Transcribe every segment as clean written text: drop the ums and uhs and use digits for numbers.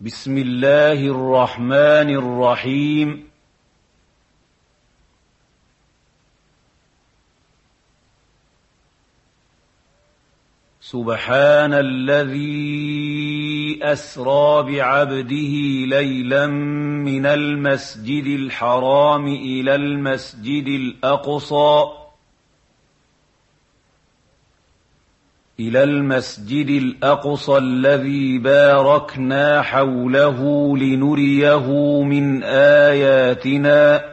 بسم الله الرحمن الرحيم. سبحان الذي أسرى بعبده ليلا من المسجد الحرام إلى المسجد الأقصى الذي باركنا حوله لنريه من آياتنا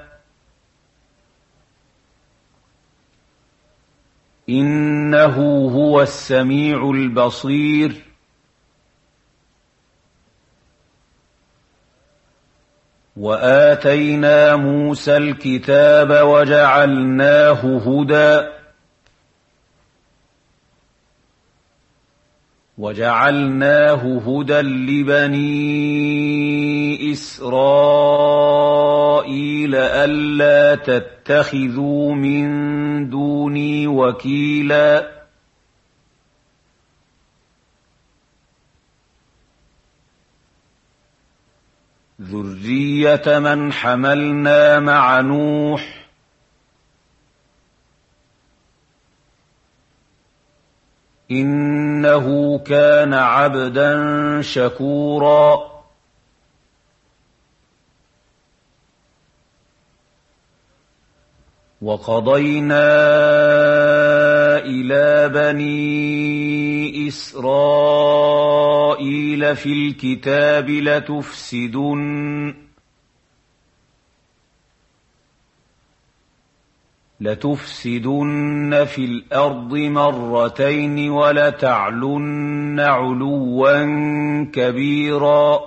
إنه هو السميع البصير. وآتينا موسى الكتاب وجعلناه هدى لبني إسرائيل ألا تتخذوا من دوني وكيلا ذرية من حملنا مع نوح إنه كان عبدا شكورا. وقضينا إلى بني إسرائيل في الكتاب لتفسدن في الأرض مرتين ولتعلن علوا كبيرا.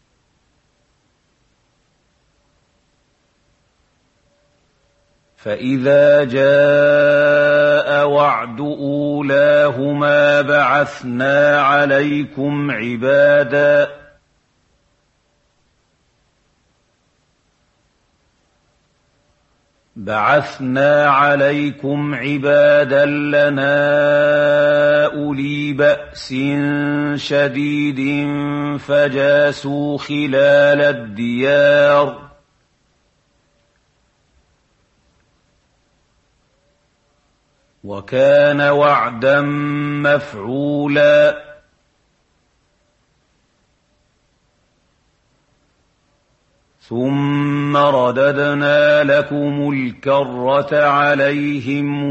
فإذا جاء وعد أولاهما بعثنا عليكم عبادا لنا أولي بأس شديد فجاسوا خلال الديار وكان وعدا مفعولا. ثم رددنا لكم الكرة عليهم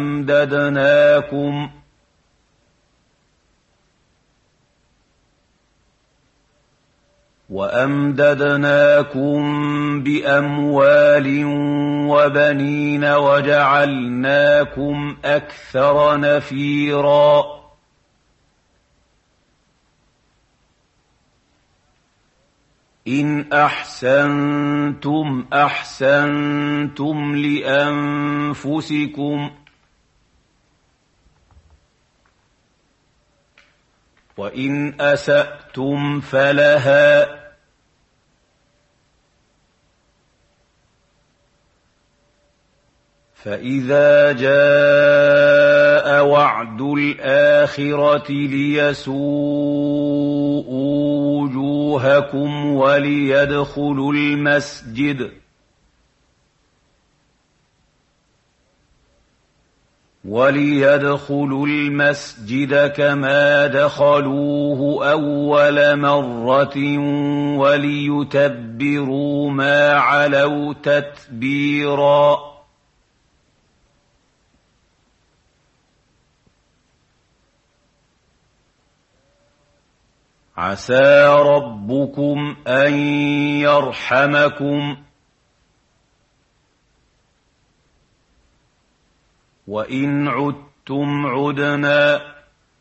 وأمددناكم بأموال وبنين وجعلناكم أكثر نفيرا. إن أحسنتم أحسنتم لأنفسكم وإن أسأتم فلها فإذا جاء وعد الآخرة ليسوءوا وجوهكم وليدخلوا المسجد كما دخلوه أول مرة وليتبروا ما علوا تتبيرا. عسى ربكم أن يرحمكم وإن عدتم عدنا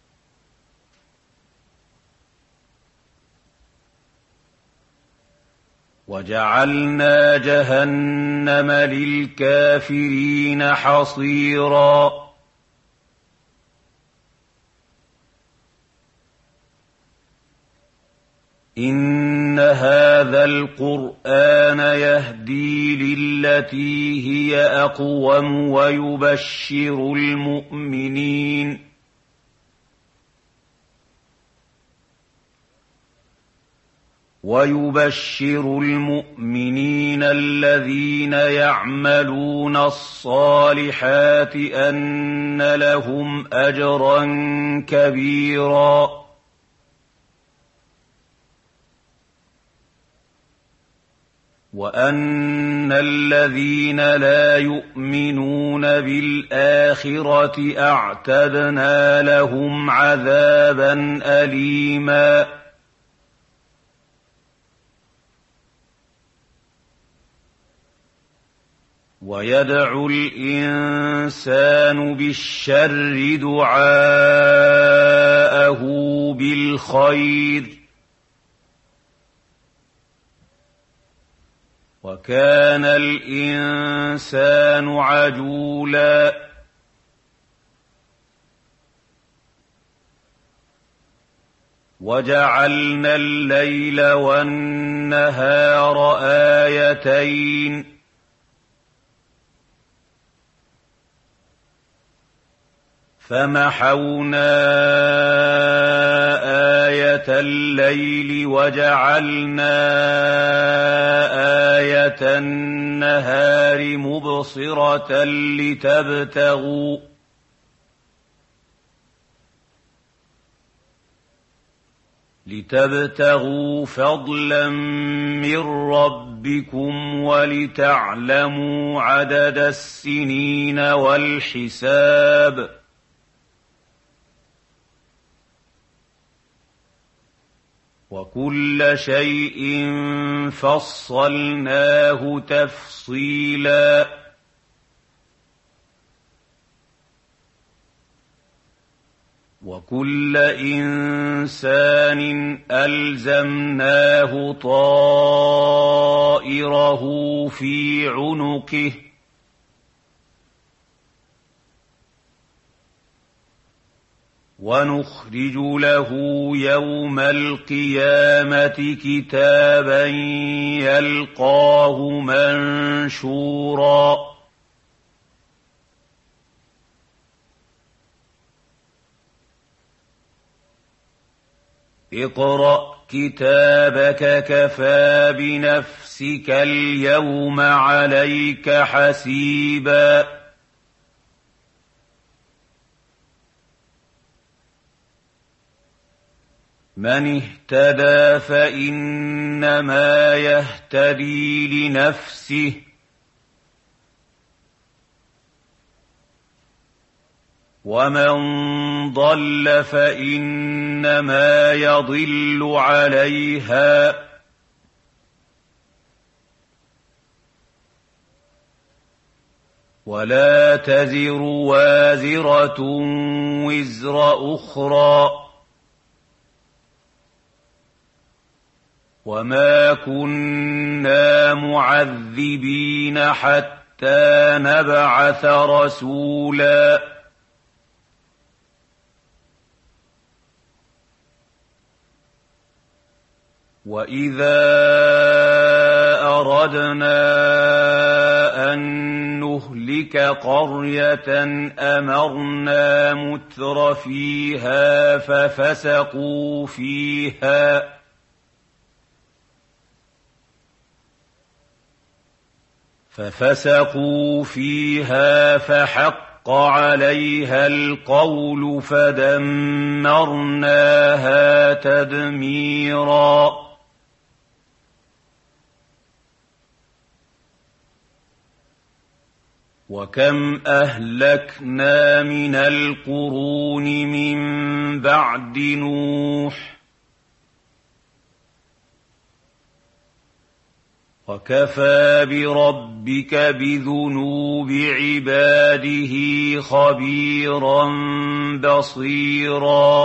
وجعلنا جهنم للكافرين حصيرا. إن هذا القرآن يهدي للتي هي أقوم ويبشر ويبشر المؤمنين الذين يعملون الصالحات أن لهم أجرا كبيرا وأن الذين لا يؤمنون بالآخرة أعتدنا لهم عذابا أليما ويدعو الإنسان بالشر دعاءه بالخير وكان الإنسان عجولا وجعلنا الليل والنهار آيتين فمحونا آية الليل وجعلنا آية النهار مبصرة لتبتغوا فضلا من ربكم ولتعلموا عدد السنين والحساب وكل شيء فصلناه تفصيلا وكل إنسان ألزمناه طائره في عنقه ونخرج له يوم القيامة كتابا يلقاه منشورا اقرأ كتابك كفى بنفسك اليوم عليك حسيبا من اهتدى فإنما يهتدي لنفسه ومن ضل فإنما يضل عليها ولا تزر وازرة وزر أخرى وما كنا معذبين حتى نبعث رسولا وإذا أردنا أن نهلك قرية أمرنا متر فيها ففسقوا فيها فحق عليها القول فدمرناها تدميرا وكم أهلكنا من القرون من بعد نوح وكفى بربك بذنوب عباده خبيرا بصيرا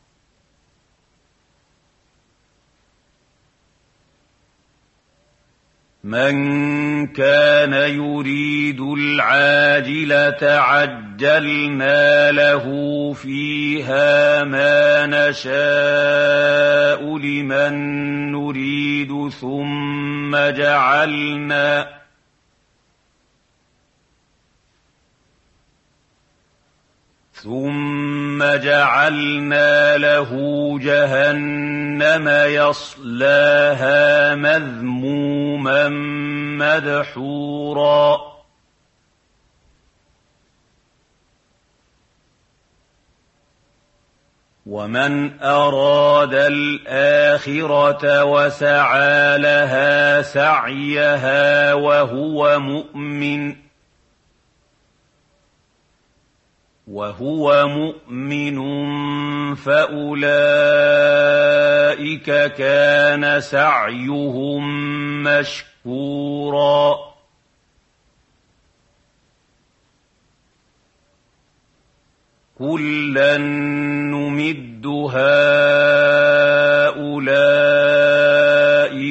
من كان يريد العاجلة عجلنا له فيها ما نشاء لمن نريد ثم جعلنا له جهنم يصلاها مذموما مدحورا ومن أراد الآخرة وسعى لها سعيها وهو مؤمن فأولئك كان سعيهم مشكورا كلا نمد هؤلاء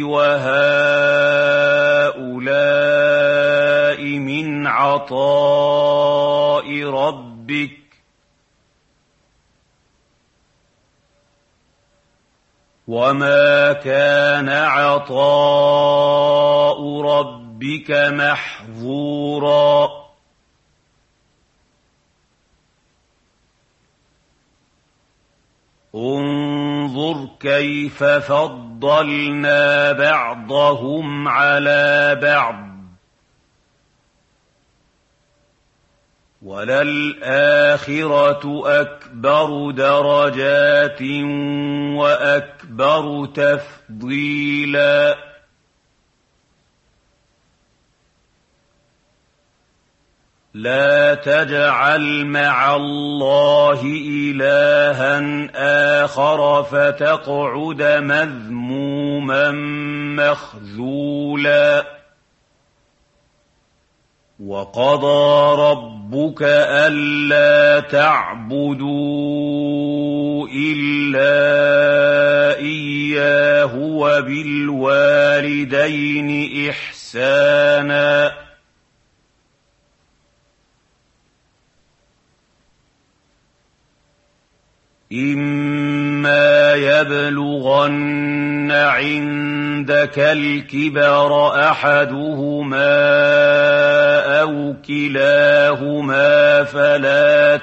وهؤلاء من عطاء ربك وما كان عطاء ربك محظورا انظر كيف فضلنا بعضهم على بعض وللآخرة أكبر درجات وأكبر تفضيلا لا تجعل مع الله إلها آخر فتقعد مذموما مخذولا وقضى ربك ألا تعبدوا إلا إياه وبالوالدين إحسانا إما يبلغن عندك الكبر أحدهما أو كلاهما فلا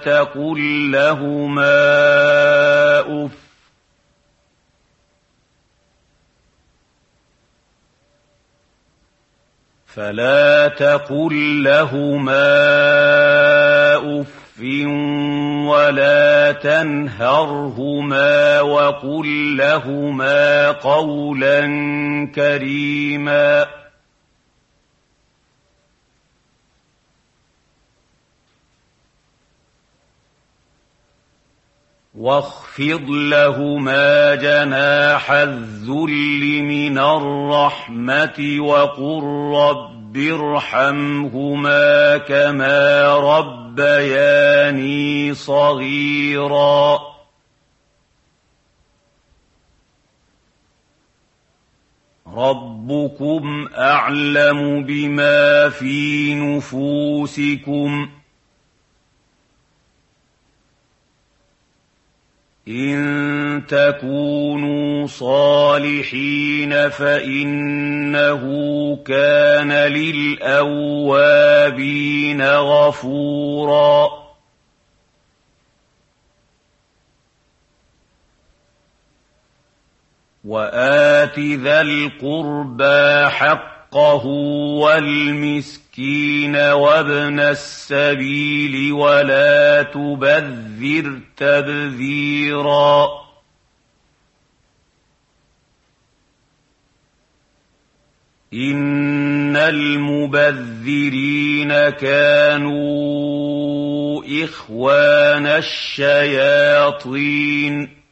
تقل لهما أف ولا تنهرهما وقل لهما قولا كريما واخفض لهما جناح الذل من الرحمة وقل رب ارحمهما كما ربياني صغيرا ربكم أعلم بما في نفوسكم إن تكونوا صالحين فإنه كان للأوابين غفورا وآت ذا القربى حقه والمسكين وابن السبيل ولا تبذر تبذيرا إن المبذرين كانوا إخوان الشياطين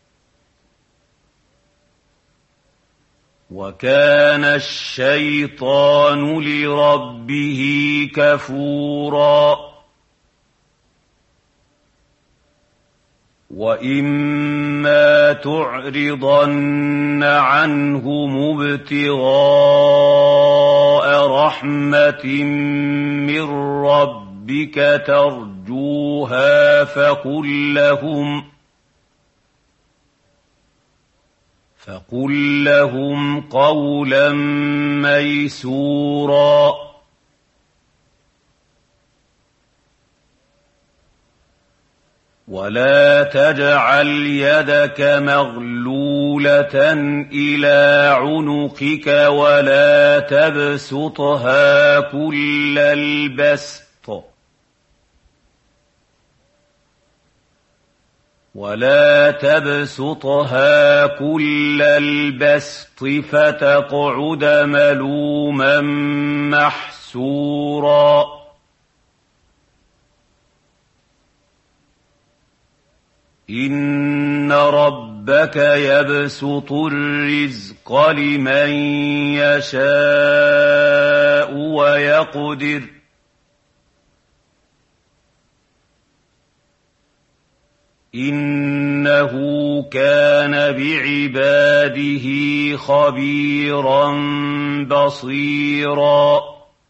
وكان الشيطان لربه كفورا وإما تعرضن عنهم ابتغاء رحمة من ربك ترجوها فقل لهم قولا ميسورا ولا تجعل يدك مغلولة إلى عنقك ولا تبسطها كل البسط فتقعد ملوما محسورا إن ربك يبسط الرزق لمن يشاء ويقدر إنه كان بعباده خبيرا بصيرا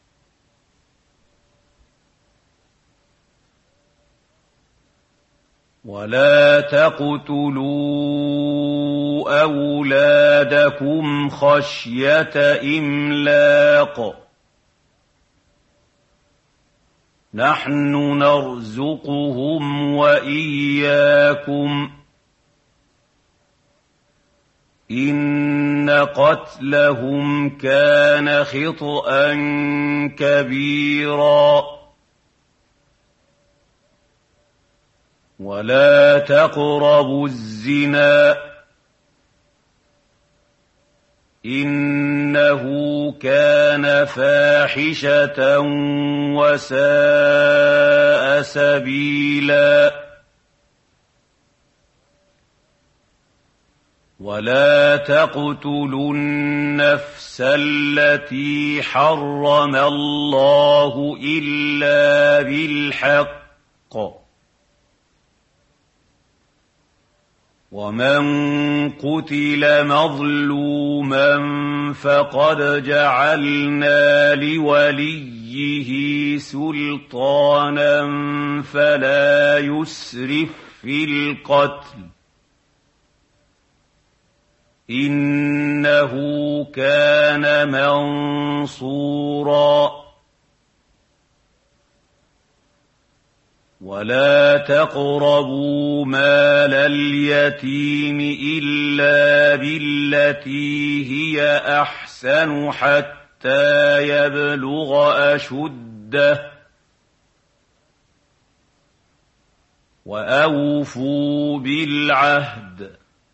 ولا تقتلوا أولادكم خشية إملاق نحن نرزقهم وإياكم إن قتلهم كان خطأ كبيرا ولا تقربوا الزنا إنه كان فاحشة وساء سبيلا ولا تقتلوا النفس التي حرم الله إلا بالحق ومن قتل مظلوما فقد جعلنا لوليه سلطانا فلا يسرف في القتل إنه كان منصورا ولا تقربوا مال اليتيم إلا بالتي هي أحسن حتى يبلغ أشده وأوفوا بالعهد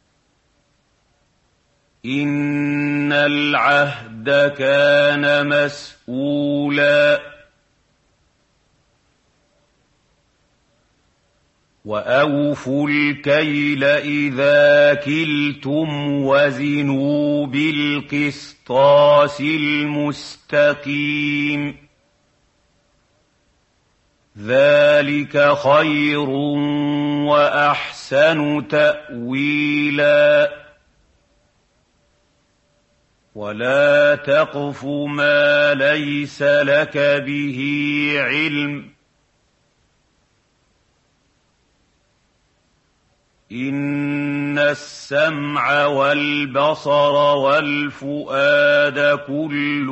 إن العهد كان مسؤولا وأوفوا الكيل إذا كلتم وزنوا بالقسطاس المستقيم ذلك خير وأحسن تأويلا ولا تقف ما ليس لك به علم إن السمع والبصر والفؤاد كل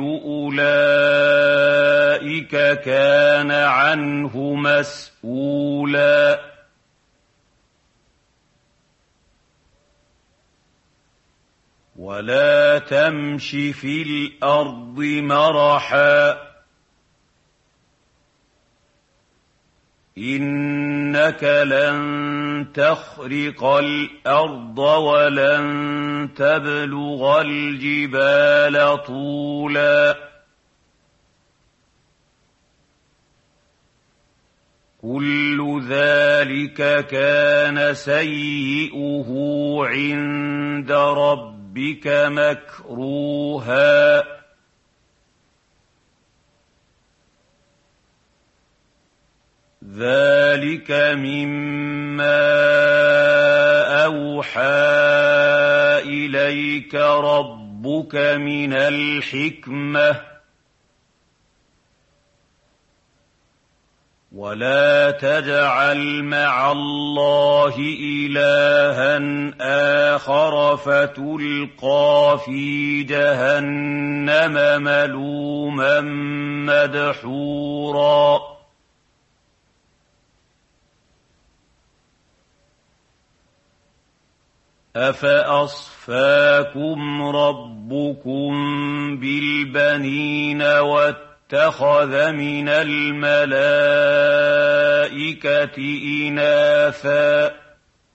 أولئك كان عنه مسؤولا ولا تمش في الأرض مرحا إنك لن تخرق الأرض ولن تبلغ الجبال طولا كل ذلك كان سيئه عند ربك مكروها ذلك مما أوحى إليك ربك من الحكمة ولا تجعل مع الله إلها آخر فتلقى في جهنم ملوما مدحورا أَفَأَصْفَاكُمْ رَبُّكُم بِالْبَنِينَ وَاتَّخَذَ مِنَ الْمَلَائِكَةِ إِنَاثًا ۚ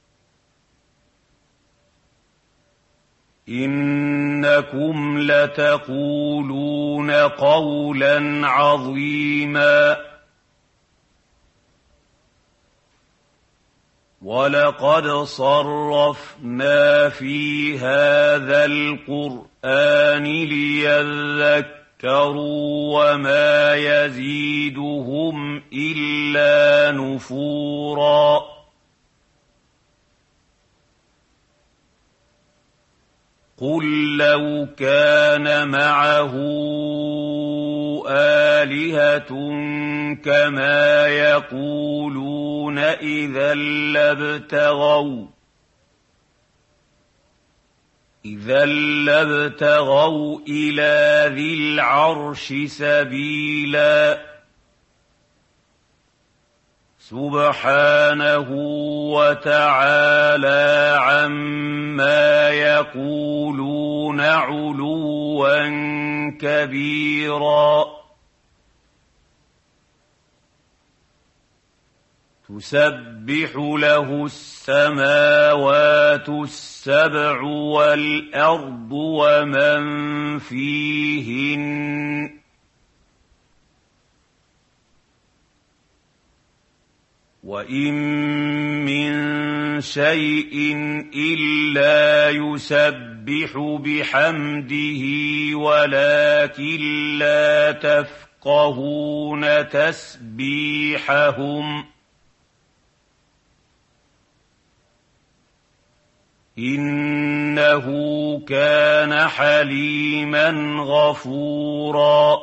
إِنَّكُمْ لَتَقُولُونَ قَوْلًا عَظِيمًا. وَلَقَدْ صَرَّفْنَا فِي هَٰذَا الْقُرْآنِ لِيَذَّكَّرُوا وَمَا يَزِيدُهُمْ إِلَّا نُفُورًا. قُل لَّوْ كَانَ مَعَهُ آلِهَةٌ كَمَا يَقُولُونَ إِذًا لَّابْتَغَوْا إِلَىٰ ذِي الْعَرْشِ سَبِيلًا. سُبْحَانَهُ وَتَعَالَىٰ عَمَّا يَقُولُونَ عُلُوًّا كَبِيرًا. تُسَبِّحُ لَهُ السَّمَاوَاتُ السَّبْعُ وَالْأَرْضُ وَمَن فِيهِنَّ ۚ وَإِن مِّن شَيْءٍ إِلَّا يُسَبِّحُ بِحَمْدِهِ وَلَٰكِن لَّا تَفْقَهُونَ تَسْبِيحَهُمْ ۗ إِنَّهُ كَانَ حَلِيمًا غَفُورًا.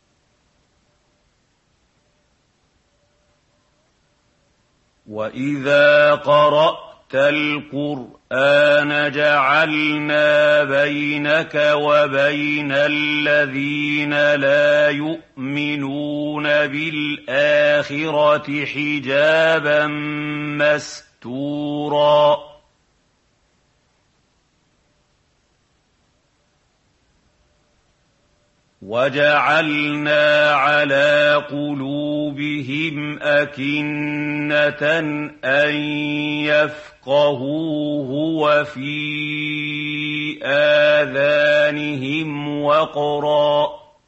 وَإِذَا قَرَأْتَ الْقُرْآنَ جَعَلْنَا بَيْنَكَ وَبَيْنَ الَّذِينَ لَا يُؤْمِنُونَ بِالْآخِرَةِ حِجَابًا مَّسْتُورًا. وَجَعَلْنَا عَلَىٰ قُلُوبِهِمْ أَكِنَّةً أَن يَفْقَهُوهُ وَفِي آذَانِهِمْ وَقْرًا ۚ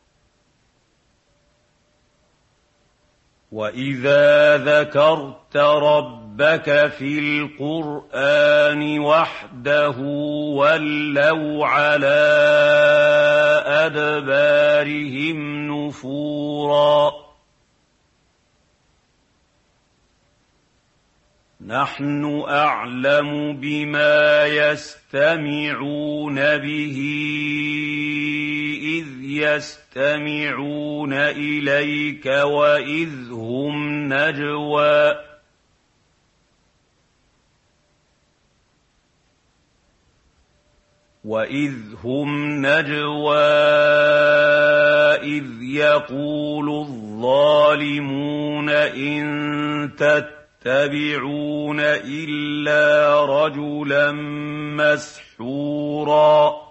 وَإِذَا ذَكَرْتَ رَبَّكَ فِي الْقُرْآنِ وَحْدَهُ وَلَّوْا عَلَىٰ أَدْبَارِهِمْ نُفُورًا. نَّحْنُ أَعْلَمُ بِمَا يَسْتَمِعُونَ بِهِ إِذْ يَسْتَمِعُونَ إِلَيْكَ وَإِذْ هُمْ نَجْوَىٰ إِذْ يَقُولُ الظَّالِمُونَ إِن تَتَّبِعُونَ إِلَّا رَجُلًا مَّسْحُورًا.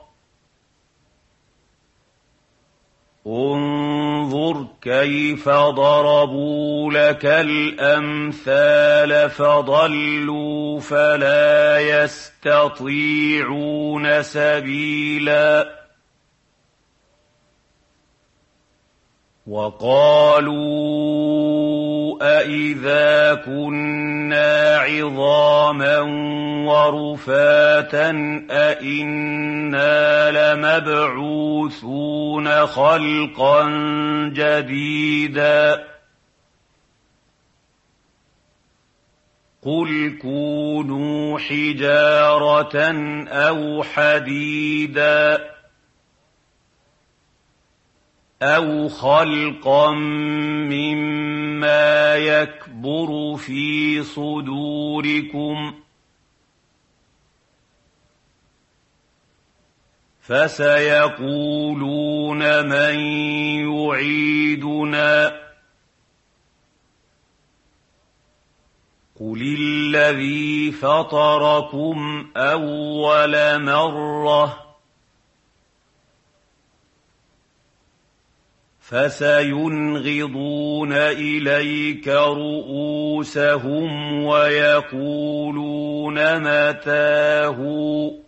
انظُرْ كَيْفَ ضَرَبُوا لَكَ الْأَمْثَالَ فَضَلُّوا فَلَا يَسْتَطِيعُونَ سَبِيلًا. وَقَالُوا أَإِذَا كُنَّا عِظَامًا وَرُفَاتًا أَإِنَّا لَمَبْعُوثُونَ خَلْقًا جَدِيدًا. قُلْ كُونُوا حِجَارَةً أَوْ حَدِيدًا أَوْ خَلْقًا مِّمَّا يَكْبُرُ فِي صُدُورِكُمْ ۖ فَسَيَقُولُونَ مَن يُعِيدُنَا ۖ قُلِ قُلِ الَّذِي فَطَرَكُمْ أَوَّلَ مَرَّةٍ فَسَيُنْغِضُونَ إِلَيْكَ رُءُوسَهُمْ وَيَقُولُونَ مَتَىٰ هُوَ ۖ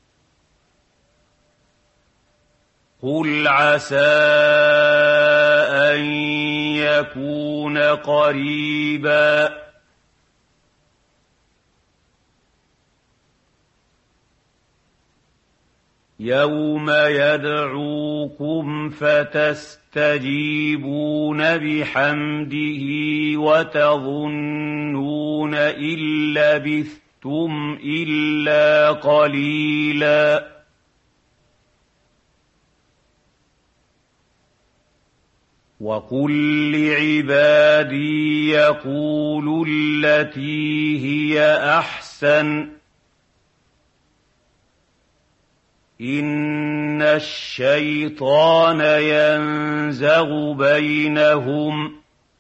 قُلْ عَسَىٰ أَن يَكُونَ قَرِيبًا يَوْمَ يَدْعُوكُمْ فَتَسْتَجِيبُونَ بِحَمْدِهِ وَتَظُنُّونَ إِن لَّبِثْتُمْ إِلَّا قَلِيلًا وَقُل لِّعِبَادِي يَقُولُوا الَّتِي هِيَ أَحْسَنُ إِنَّ الشَّيْطَانَ يَنزَغُ بَيْنَهُمْ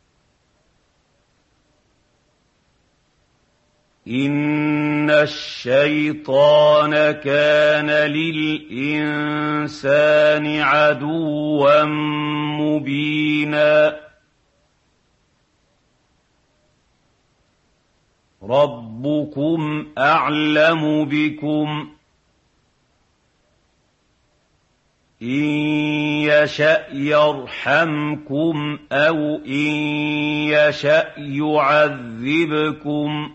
إِنَّ الشَّيْطَانَ كَانَ لِلْإِنسَانِ عَدُوًّا مُّبِينًا رَبُّكُمْ أَعْلَمُ بِكُمْ إِن يَشَأْ يَرْحَمْكُمْ أَوْ إِن يَشَأْ يُعَذِّبْكُمْ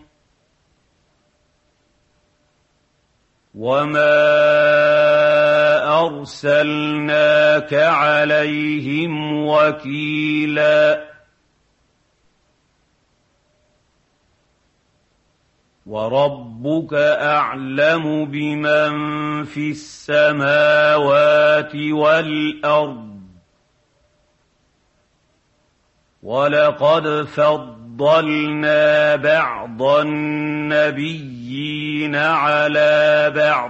وَمَا أَرْسَلْنَاكَ عَلَيْهِمْ وَكِيلًا وَرَبُّكَ أَعْلَمُ بِمَن فِي السَّمَاوَاتِ وَالْأَرْضِ وَلَقَدْ فَضَّلْنَا بَعْضَ النَّبِيِّينَ عَلَىٰ بَعْضٍ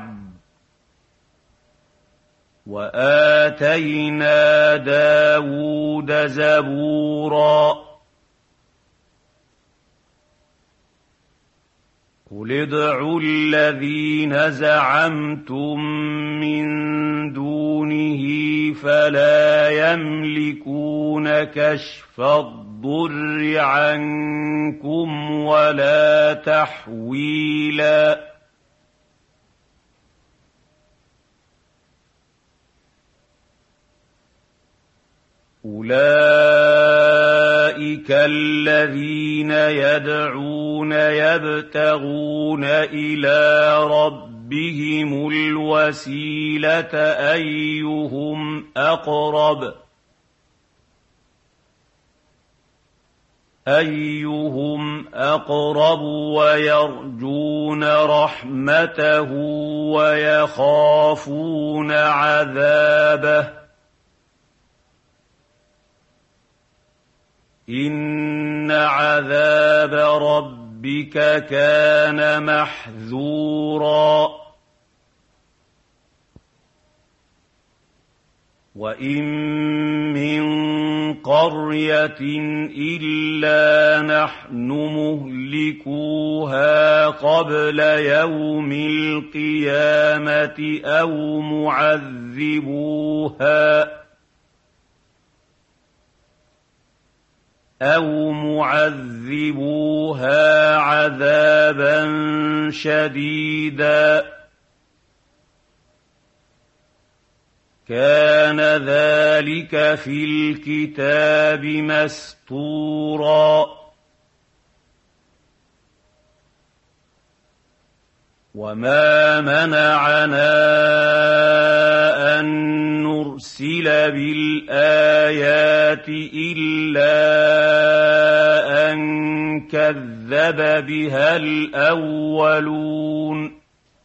وَآتَيْنَا دَاوُودَ زَبُورًا قُلِ ادْعُوا الَّذِينَ زَعَمْتُم مِّن دُونِهِ فَلَا يَمْلِكُونَ كَشْفَ الضُّرِّ عَنكُمْ وَلَا تَحْوِيلًا أُولَٰئِكَ الَّذِينَ يَدْعُونَ يَبْتَغُونَ إِلَىٰ رَبِّهِمُ الْوَسِيلَةَ أَيُّهُمْ أَقْرَبُ وَيَرْجُونَ رَحْمَتَهُ وَيَخَافُونَ عَذَابَهُ إِنَّ عَذَابَ رَبِّكَ كَانَ مَحْذُورًا وَإِن مِّن قَرْيَةٍ إِلَّا نَحْنُ مُهْلِكُوهَا قَبْلَ يَوْمِ الْقِيَامَةِ أَوْ مُعَذِّبُوهَا عَذَابًا شَدِيدًا كَانَ ذَلِكَ فِي الْكِتَابِ مَسْطُورًا وَمَا مَنَعَنَا أَن نُّرْسِلَ بِالْآيَاتِ إِلَّا أَن كَذَّبَ بِهَا الْأَوَّلُونَ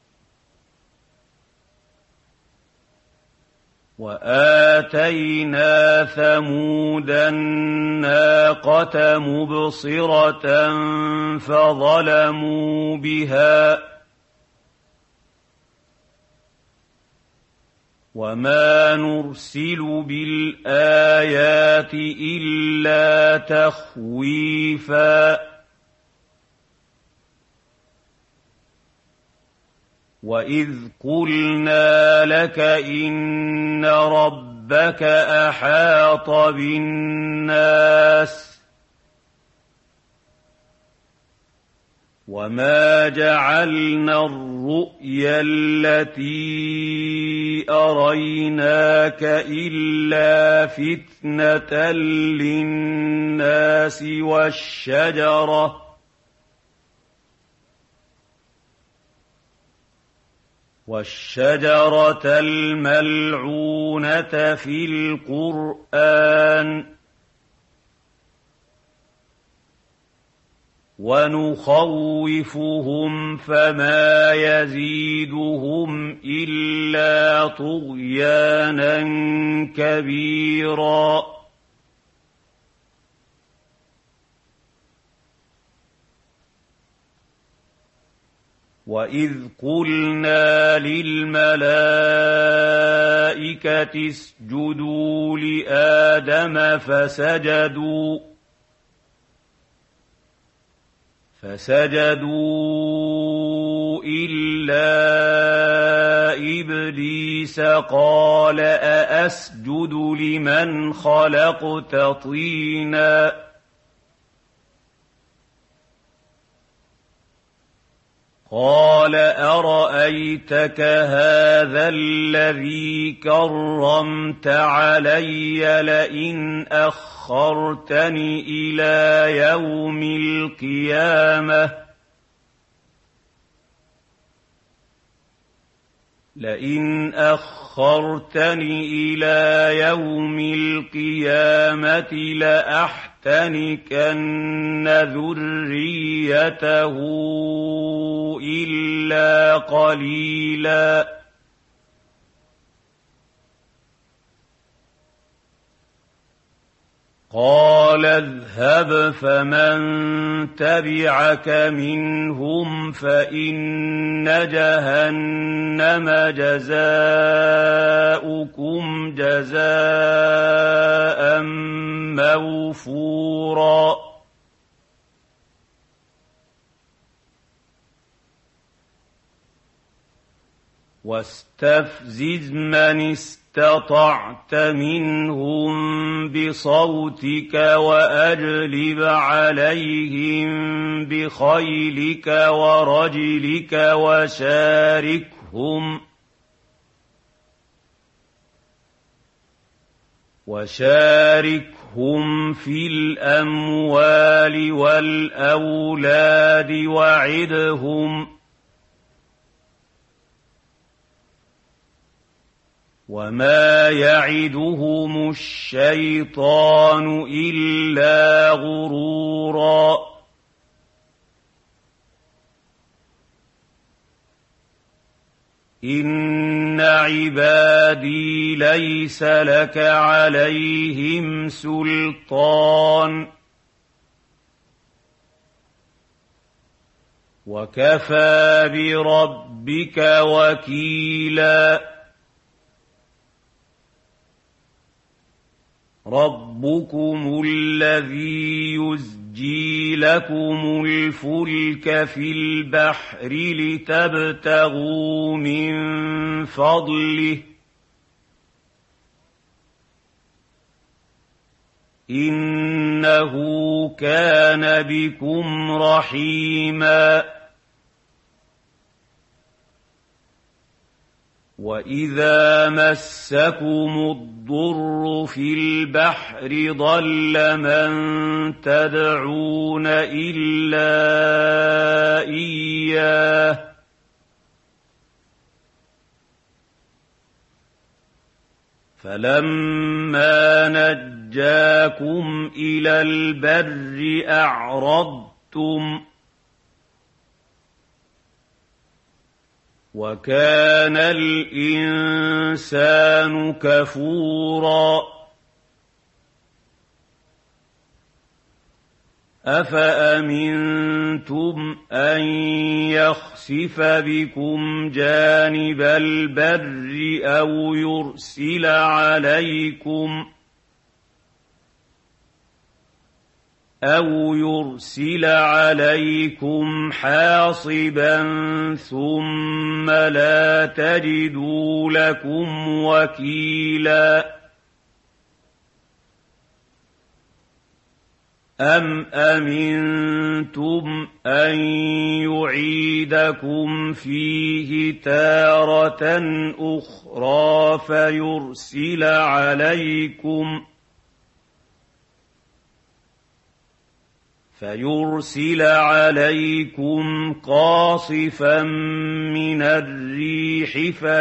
وَآتَيْنَا ثَمُودَ النَّاقَةَ مُبْصِرَةً فَظَلَمُوا بِهَا وَمَا نُرْسِلُ بِالْآيَاتِ إِلَّا تَخْوِيفًا وَإِذْ قُلْنَا لَكَ إِنَّ رَبَّكَ أَحَاطَ بِالنَّاسِ وَمَا جَعَلْنَا الرُّؤْيَا الَّتِي أَرَيْنَاكَ إِلَّا فِتْنَةً لِّلنَّاسِ وَالشَّجَرَةَ الْمَلْعُونَةَ فِي الْقُرْآنِ وَنُخَوِّفُهُمْ فَمَا يَزِيدُهُمْ إِلَّا طُغْيَانًا كَبِيرًا وَإِذْ قُلْنَا لِلْمَلَائِكَةِ اسْجُدُوا لِآدَمَ فسجدوا إلا إبليس قال أأسجد لمن خلقت طينا قال أرأيتك هذا الذي كرمت علي لئن أخرتني إلى يوم القيامة لأحتنكن ذريته إلا قليلا قال اذهب فمن تبعك منهم فإن جهنم جزاؤكم جزاء موفورا واستفزز من استطعت منهم بصوتك وأجلب عليهم بخيلك ورجلك وشاركهم في الأموال والأولاد وعدهم وما يعدهم الشيطان إلا غرورا إن عبادي ليس لك عليهم سلطان وكفى بربك وكيلا ربكم الذي يزجي لكم الفلك في البحر لتبتغوا من فضله إنه كان بكم رحيما وإذا مسكم الضر في البحر ضل من تدعون إلا إياه فلما نجاكم إلى البر أعرضتم وكان الإنسان كفورا أفأمنتم أن يخسف بكم جانب البر أو يرسل عليكم أَوْ يُرْسِلَ عَلَيْكُمْ حَاصِبًا ثُمَّ لَا تَجِدُوا لَكُمْ وَكِيلًا أَمْ أَمِنْتُمْ أَنْ يُعِيدَكُمْ فِيهِ تَارَةً أُخْرَىٰ فيرسل عليكم قاصفا من الريح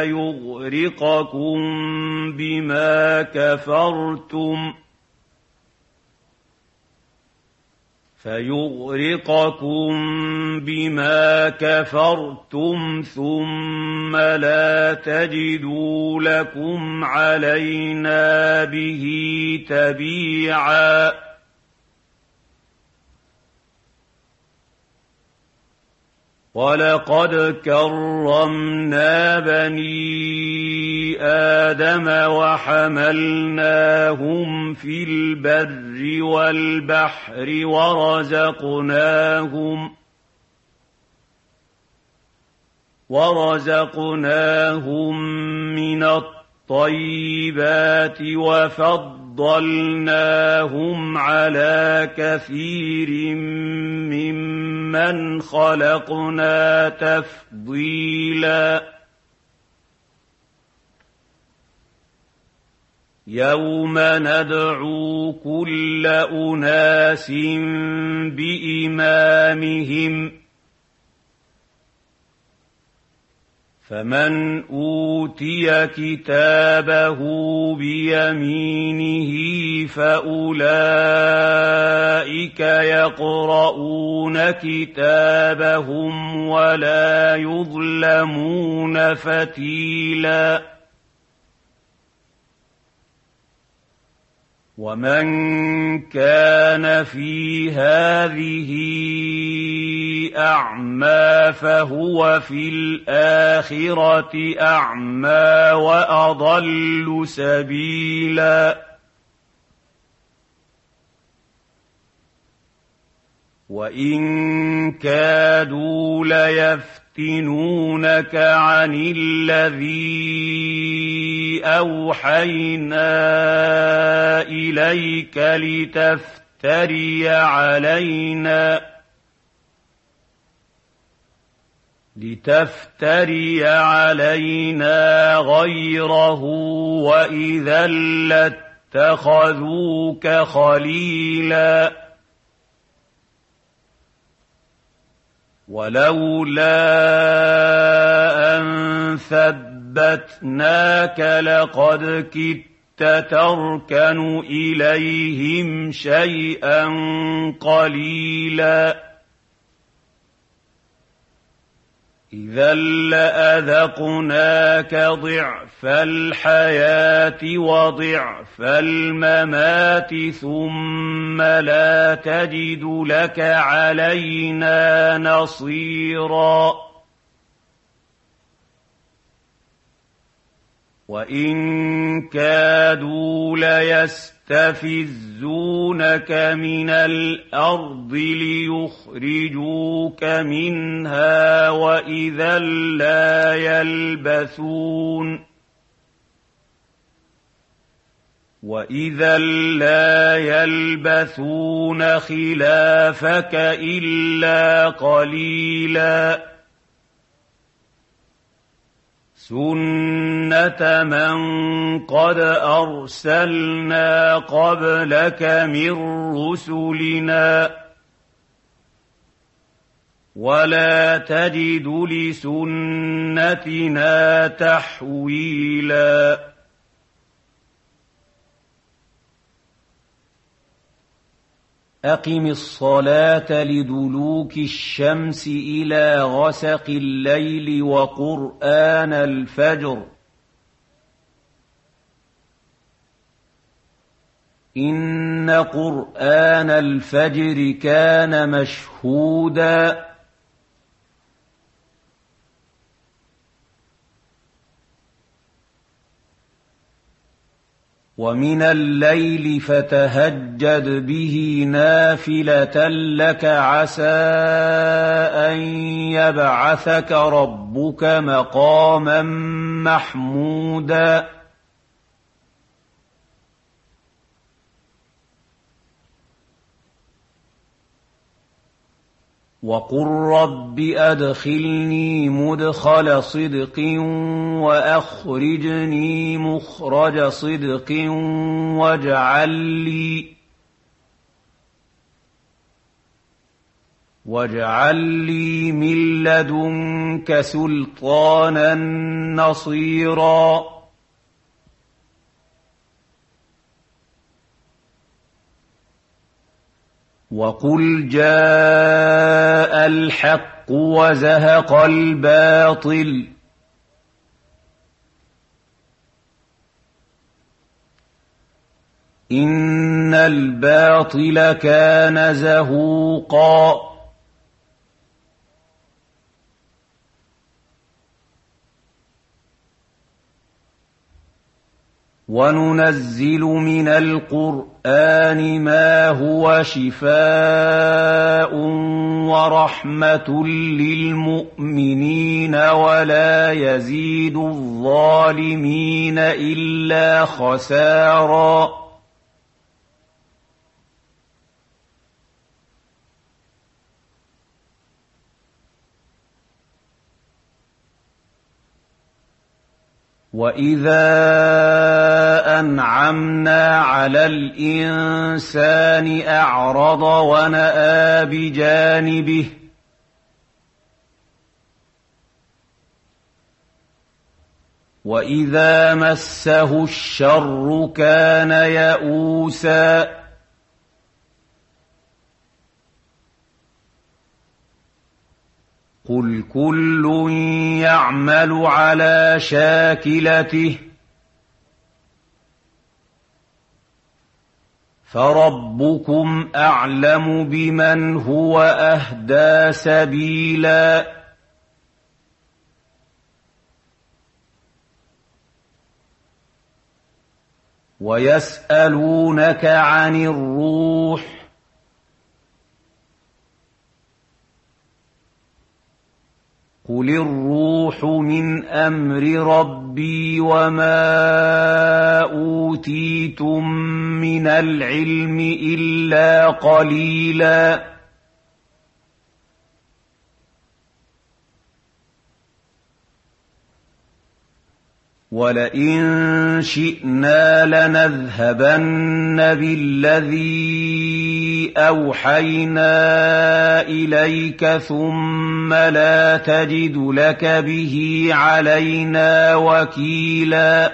فيغرقكم بما كفرتم ثم لا تجدوا لكم علينا به تبيعا وَلَقَدْ كَرَّمْنَا بَنِي آدَمَ وَحَمَلْنَاهُمْ فِي الْبَرِّ وَالْبَحْرِ وَرَزَقْنَاهُم مِّنَ الطَّيِّبَاتِ وَفَضَّلْنَاهُمْ عَلَىٰ كَثِيرٍ مِّمَّنْ خَلَقْنَا تَفْضِيلًا يَوْمَ نَدْعُو كُلَّ أُنَاسٍ بِإِمَامِهِمْ فَمَنْ أُوتِيَ كِتَابَهُ بِيَمِينِهِ فَأُولَٰئِكَ يَقْرَءُونَ كِتَابَهُمْ وَلَا يُظْلَمُونَ فَتِيلًا وَمَنْ كَانَ فِي هَٰذِهِ أَعْمَىٰ فَهُوَ فِي الْآخِرَةِ أَعْمَىٰ وَأَضَلُّ سَبِيلًا وَإِن كَادُوا لَيَفْتِنُونَكَ عَنِ الَّذِي أَوْحَيْنَا إِلَيْكَ لِتَفْتَرِيَ عَلَيْنَا غَيْرَهُ وَإِذًا لَّاتَّخَذُوكَ خَلِيلًا وَلَوْلَا أَن ثَبَّتْنَاكَ لَقَدْ كِدتَّ تَرْكَنُ إِلَيْهِمْ شَيْئًا قَلِيلًا إِذًا لَّأَذَقْنَاكَ ضِعْفَ الْحَيَاةِ وَضِعْفَ الْمَمَاتِ ثُمَّ لَا تَجِدُ لَكَ عَلَيْنَا نَصِيرًا وَإِن كَادُوا لَيَسْتَفِزُّونَكَ مِنَ الْأَرْضِ لِيُخْرِجُوكَ مِنْهَا وَإِذًا لَّا يَلْبَثُونَ خِلَافَكَ إِلَّا قَلِيلًا سُنَّةَ مَن قَدْ أَرْسَلْنَا قَبْلَكَ مِن رُّسُلِنَا وَلَا تَجِدُ لِسُنَّتِنَا تَحْوِيلًا أَقِمِ الصَّلَاةَ لِدُلُوكِ الشَّمْسِ إِلَىٰ غَسَقِ اللَّيْلِ وَقُرْآنَ الْفَجْرِ إِنَّ قُرْآنَ الْفَجْرِ كَانَ مَشْهُودًا ومن الليل فتهجد به نافلة لك عسى أن يبعثك ربك مقاما محمودا وقل رب أدخلني مدخل صدق وأخرجني مخرج صدق واجعل لي من لدنك سلطانا نصيرا وقل جاء الحق وزهق الباطل إن الباطل كان زهوقا وننزل من القرآن ما هو شفاء ورحمة للمؤمنين ولا يزيد الظالمين إلا خسارا وَإِذَا أَنْعَمْنَا عَلَى الْإِنسَانِ أَعْرَضَ وَنَأَىٰ بِجَانِبِهِ وَإِذَا مَسَّهُ الشَّرُّ كَانَ يَئُوسًا قُلْ كُلٌّ يَعْمَلُ عَلَىٰ شَاكِلَتِهِ فَرَبُّكُمْ أَعْلَمُ بِمَنْ هُوَ أَهْدَىٰ سَبِيلًا وَيَسْأَلُونَكَ عَنِ الرُّوحِ قُلِ الرُّوحُ مِنْ أَمْرِ رَبِّي وَمَا أُوتِيتُم مِّنَ الْعِلْمِ إِلَّا قَلِيلًا وَلَئِن شِئْنَا لَنَذْهَبَنَّ بِالَّذِي أَوْحَيْنَا إِلَيْكَ ثُمَّ لَا تَجِدُ لَكَ بِهِ عَلَيْنَا وَكِيلًا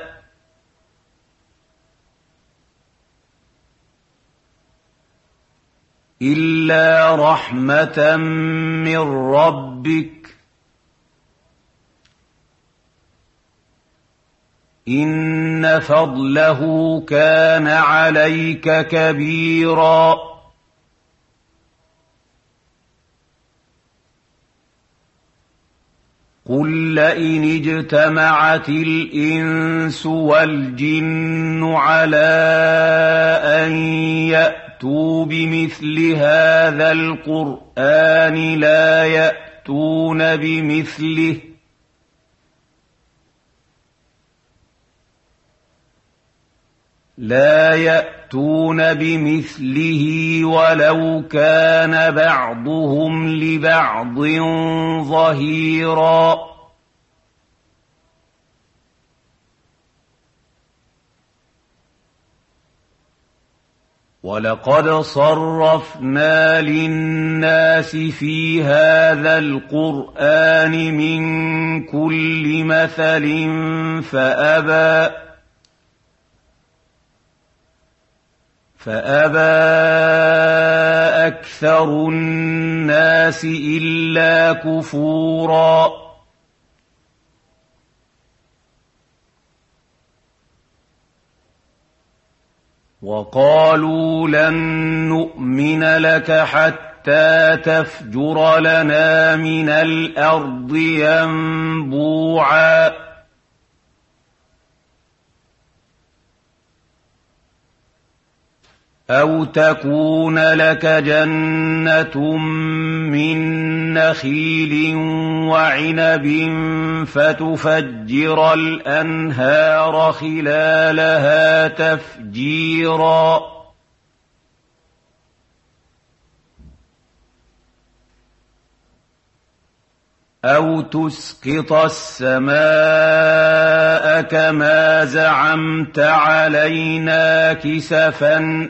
إِلَّا رَحْمَةً مِّن رَّبِّكَ إِنَّ فَضْلَهُ كَانَ عَلَيْكَ كَبِيرًا قُل لَّئِنِ اجْتَمَعَتِ الْإِنسُ وَالْجِنُّ عَلَىٰ أَن يَأْتُوا بِمِثْلِ هَٰذَا الْقُرْآنِ لا يأتون بمثله ولو كان بعضهم لبعض ظهيرا وَلَقَدْ صَرَّفْنَا لِلنَّاسِ فِي هَٰذَا الْقُرْآنِ مِن كُلِّ مَثَلٍ فَأَبَىٰ أَكْثَرُ النَّاسِ إِلَّا كُفُورًا وَقَالُوا لَن نُّؤْمِنَ لَكَ حَتَّىٰ تَفْجُرَ لَنَا مِنَ الْأَرْضِ يَنبُوعًا أَوْ تَكُونَ لَكَ جَنَّةٌ مِّن نَّخِيلٍ وَعِنَبٍ فَتُفَجِّرَ الْأَنْهَارَ خِلَالَهَا تَفْجِيرًا أَوْ تُسْقِطَ السَّمَاءَ كَمَا زَعَمْتَ عَلَيْنَا كِسَفًا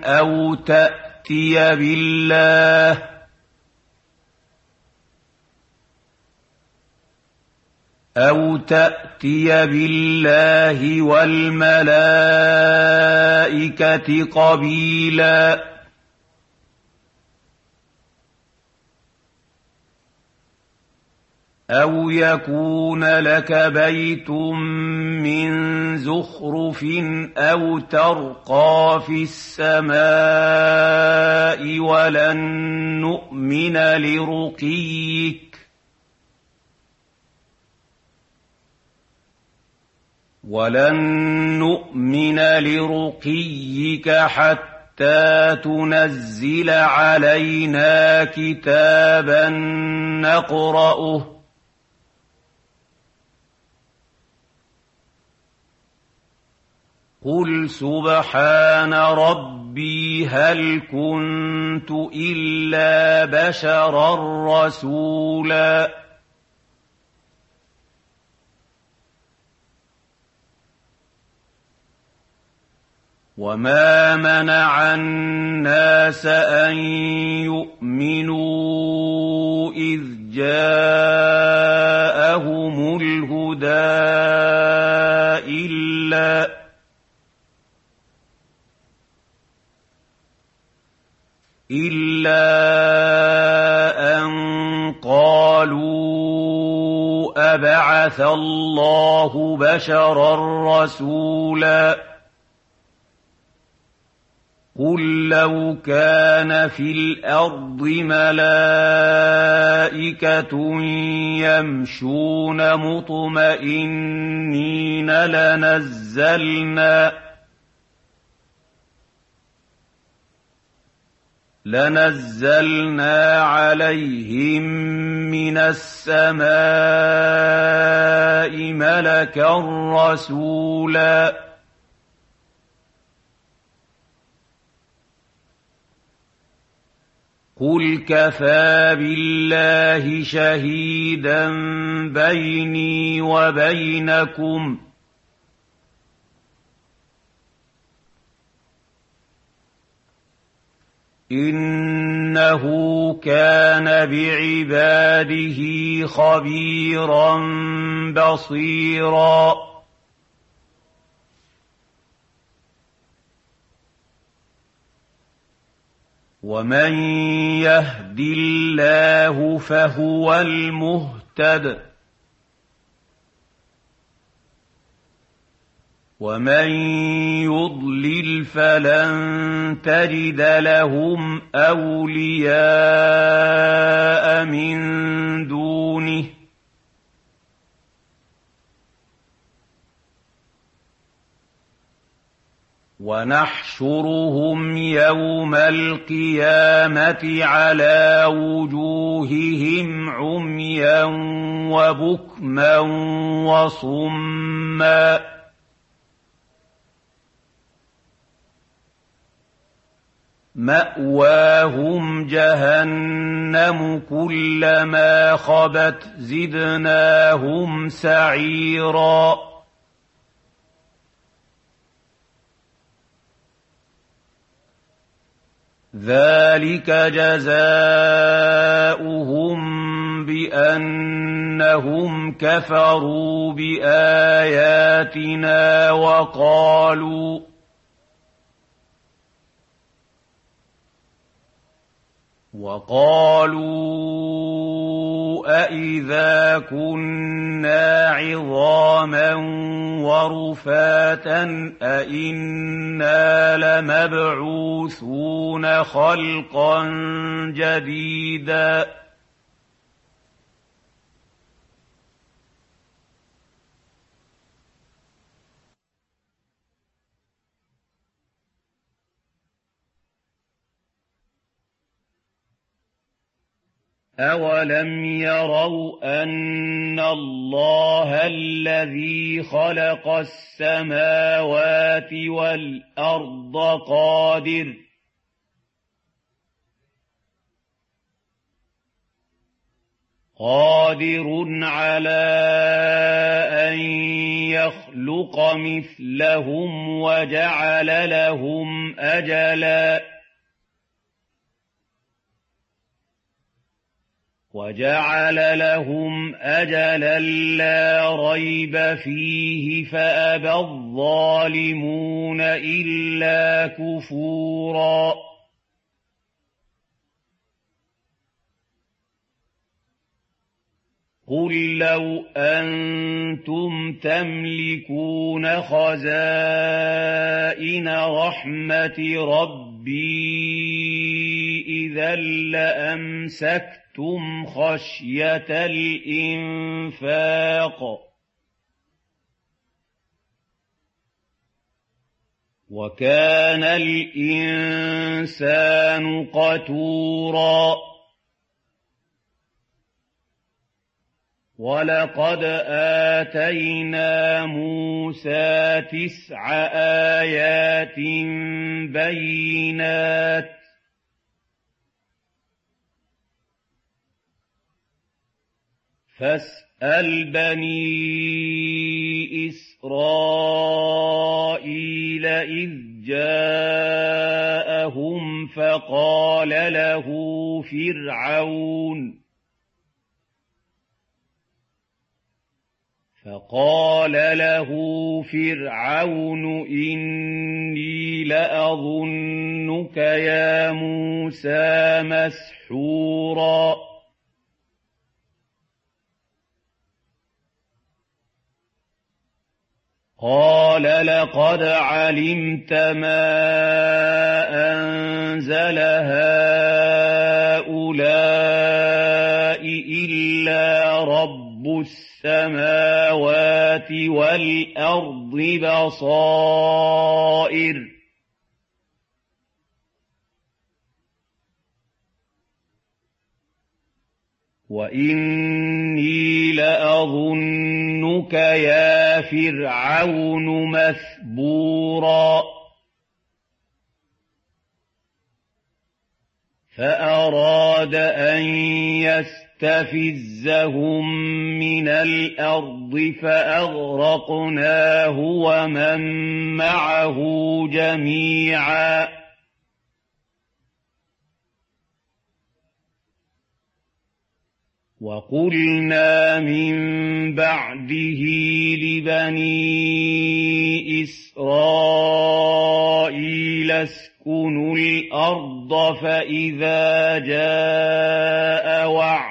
أَوْ تَأْتِيَ بِاللَّهِ وَالْمَلَائِكَةِ قَبِيلًا أَوْ يَكُونَ لَكَ بَيْتٌ مِّن زُخْرُفٍ أَوْ تَرْقَىٰ فِي السَّمَاءِ وَلَن نُّؤْمِنَ لِرُقِيِّكَ حَتَّىٰ تُنَزِّلَ عَلَيْنَا كِتَابًا نَّقْرَؤُهُ ۗ قُلْ سُبْحَانَ رَبِّي هَلْ كُنتُ إِلَّا بَشَرًا رَّسُولًا وَمَا مَنَعَ النَّاسَ أَن يُؤْمِنُوا إِذْ جَاءَهُمُ الْهُدَىٰ إِلَّا أَن قَالُوا أَبَعَثَ اللَّهُ بَشَرًا رَّسُولًا قُل لَّوْ كَانَ فِي الْأَرْضِ مَلَائِكَةٌ يَمْشُونَ مُطْمَئِنِّينَ لَنَزَّلْنَا عَلَيْهِم مِّنَ السَّمَاءِ مَلَكًا رَّسُولًا قُلْ كَفَىٰ بِاللَّهِ شَهِيدًا بَيْنِي وَبَيْنَكُمْ ۚ إِنَّهُ كَانَ بِعِبَادِهِ خَبِيرًا بَصِيرًا وَمَن يَهْدِ اللَّهُ فَهُوَ الْمُهْتَدِ ۖ وَمَن يُضْلِلْ فَلَن تَجِدَ لَهُمْ أَوْلِيَاءَ مِن دُونِهِ ۖ وَنَحْشُرُهُمْ يَوْمَ الْقِيَامَةِ عَلَىٰ وُجُوهِهِمْ عُمْيًا وَبُكْمًا وَصُمًّا ۖ مَّأْوَاهُمْ جَهَنَّمُ كُلَّمَا خَبَتْ زِدْنَاهُمْ سَعِيرًا ذَٰلِكَ جَزَاؤُهُم بِأَنَّهُمْ كَفَرُوا بِآيَاتِنَا وَقَالُوا أَإِذَا كُنَّا عِظَامًا وَرُفَاتًا أَإِنَّا لَمَبْعُوثُونَ خَلْقًا جَدِيدًا أَوَلَمْ يَرَوْا أَنَّ اللَّهَ الَّذِي خَلَقَ السَّمَاوَاتِ وَالْأَرْضَ قادر على أن يخلق مثلهم وجعل لهم أجلا لا ريب فيه فأبى الظالمون إلا كفورا قل لو أنتم تملكون خزائن رحمة ربي إذا لأمسكتم خشية الإنفاق وكان الإنسان قتورا ولقد آتينا موسى 9 آيات بينات فاسأل بني إسرائيل إذ جاءهم فقال له فرعون إني لأظنك يا موسى مسحورا قال لقد علمت ما أنزل هؤلاء إلا رب السماوات والأرض بصائر وإني لأظنك يا فرعون مثبورا فأراد أن يستفزهم من الأرض فأغرقناه ومن معه جميعا وقلنا من بعده لبني إسرائيل اسكنوا الأرض فإذا جاء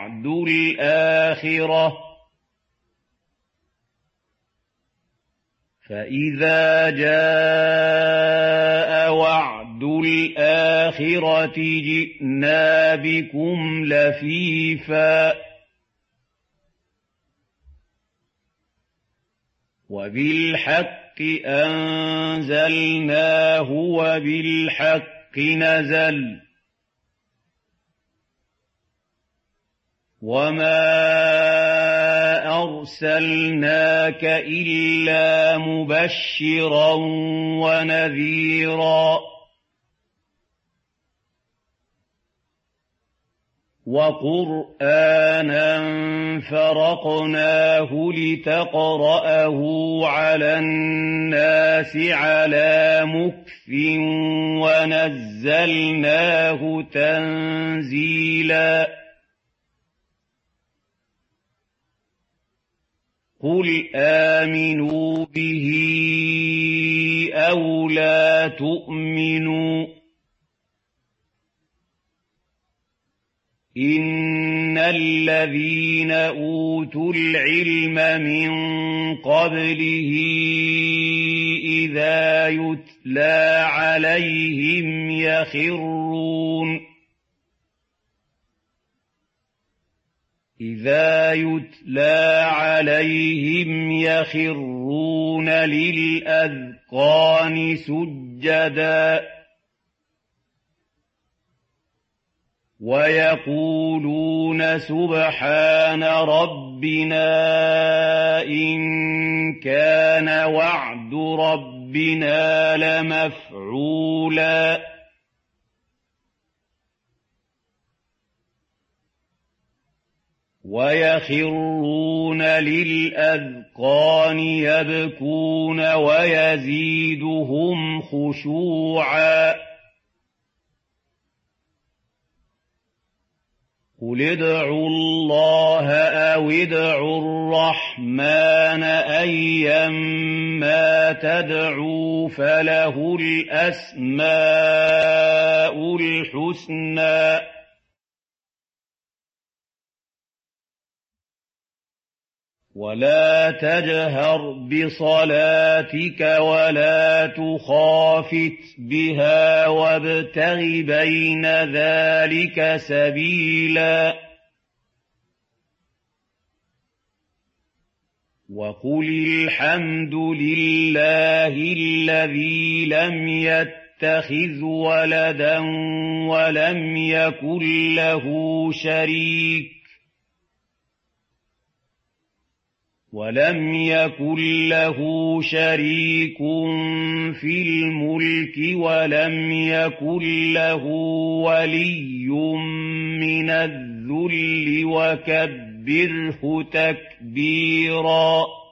وعد الآخرة جئنا بكم لفيفا وبالحق أنزلناه وبالحق نزل وما أرسلناك إلا مبشرا ونذيرا وقرآنا فرقناه لتقرأه على الناس على مكث ونزلناه تنزيلا قل آمنوا به أو لا تؤمنوا إن الذين أوتوا العلم من قبله إذا يتلى عليهم يخرون للأذقان سجدا ويقولون سبحان ربنا إن كان وعد ربنا لمفعولا ويخرون للأذقان يبكون ويزيدهم خشوعا قل ادعوا الله أو ادعوا الرحمن أيما تدعوا فله الأسماء الحسنى ولا تجهر بصلاتك ولا تخافت بها وابتغ بين ذلك سبيلا وقل الحمد لله الذي لم يتخذ ولدا ولم يكن له شريك في الملك ولم يكن له ولي من الذل وكبره تكبيرا